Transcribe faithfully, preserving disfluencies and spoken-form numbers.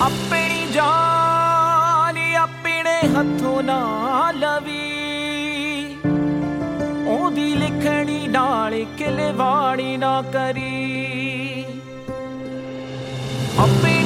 अपनी जान अपने हथों ना लवी, ओदी लिखनी नाल खिलवाड़ी ना करी। अपनी